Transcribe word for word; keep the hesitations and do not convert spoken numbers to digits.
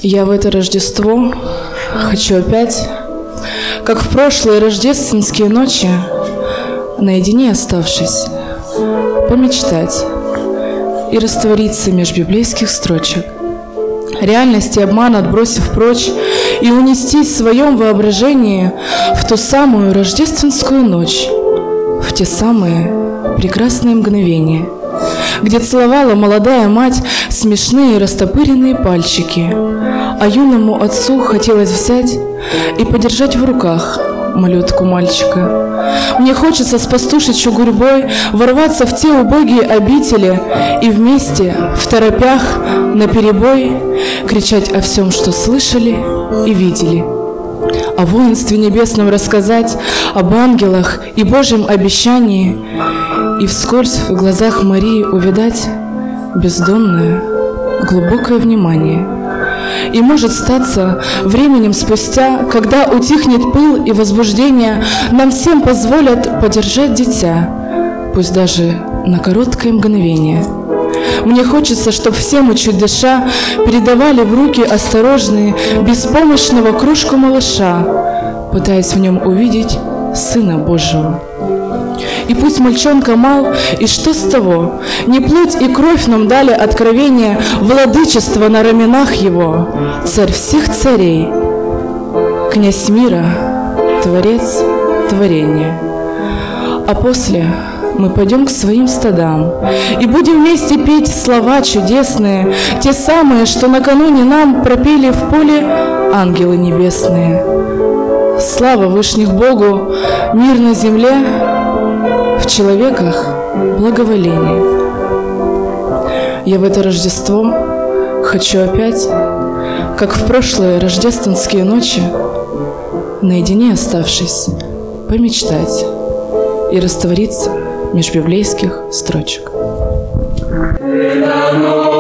Я в это Рождество хочу опять, как в прошлые рождественские ночи, наедине оставшись, помечтать и раствориться меж библейских строчек, реальность и обман отбросив прочь, и унестись в своем воображении в ту самую рождественскую ночь, в те самые прекрасные мгновения, где целовала молодая мать смешные растопыренные пальчики, а юному отцу хотелось взять и подержать в руках малютку мальчика. Мне хочется с пастушечью гурьбой ворваться в те убогие обители и вместе, в торопях, наперебой, кричать о всем, что слышали и видели, о воинстве небесном рассказать, об ангелах и Божьем обещании, и вскользь в глазах Марии увидать бездонное, глубокое внимание. И может статься временем спустя, когда утихнет пыл и возбуждение, нам всем позволят подержать дитя, пусть даже на короткое мгновение. Мне хочется, чтоб все мы, чуть дыша, передавали в руки осторожные беспомощного кружку малыша, пытаясь в нем увидеть Сына Божьего. И пусть мальчонка мал, и что с того? Не плоть и кровь нам дали откровение, владычество на раменах его, царь всех царей, князь мира, творец творения. А после мы пойдем к своим стадам и будем вместе петь слова чудесные, те самые, что накануне нам пропели в поле ангелы небесные. Слава вышних Богу, мир на земле, в человеках благоволение. Я в это Рождество хочу опять, как в прошлые рождественские ночи, наедине оставшись, помечтать и раствориться меж библейских строчек.